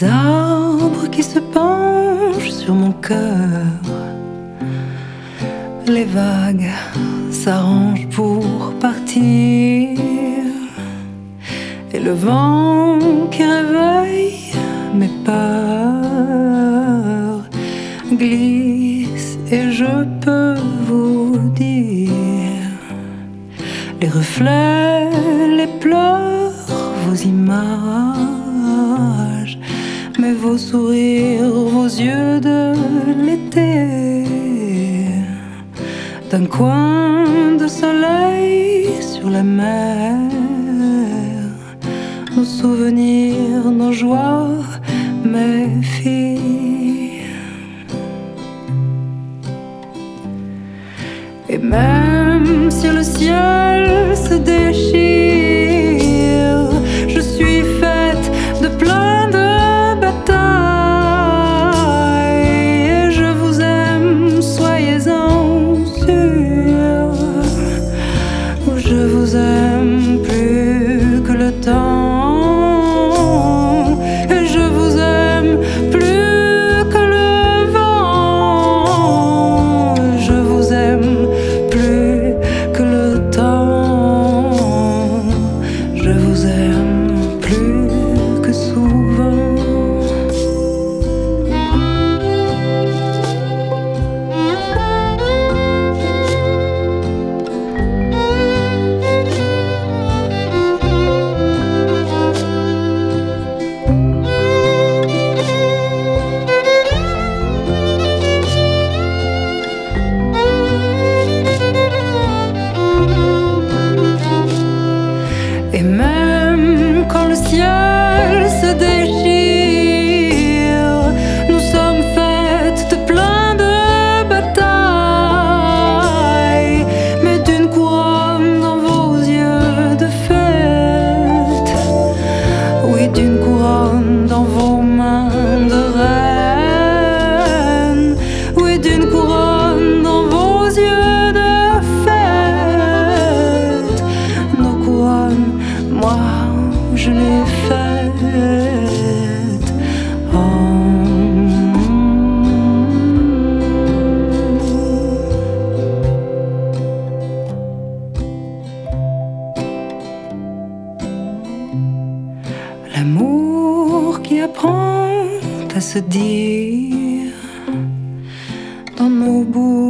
les arbres qui se penchent sur mon cœur. Les vagues s'arrangent pour partir, et le vent qui réveille mes peurs glisse, et je peux vous dire les reflets, les pleurs, vos images, mais vos sourires, vos yeux de l'été. D'un coin de soleil sur la mer, nos souvenirs, nos joies, mes filles. Et même si le ciel se déchire, je suis faite de plein de batailles, et je vous aime, soyez-en sûrs. Je vous aime plus que le temps, et je vous aime plus que le vent. Je vous aime plus que le temps, je vous aime plus que souvent. Et même quand le ciel se déchire, nous sommes faites de plein de batailles, mais d'une couronne dans vos yeux de fête. Oui, d'une couronne dans vos mains de reine. Oui, d'une couronne dans vos yeux de fête. Nos couronnes, moi, je l'ai faite. L'amour qui apprend à se dire dans nos bouches.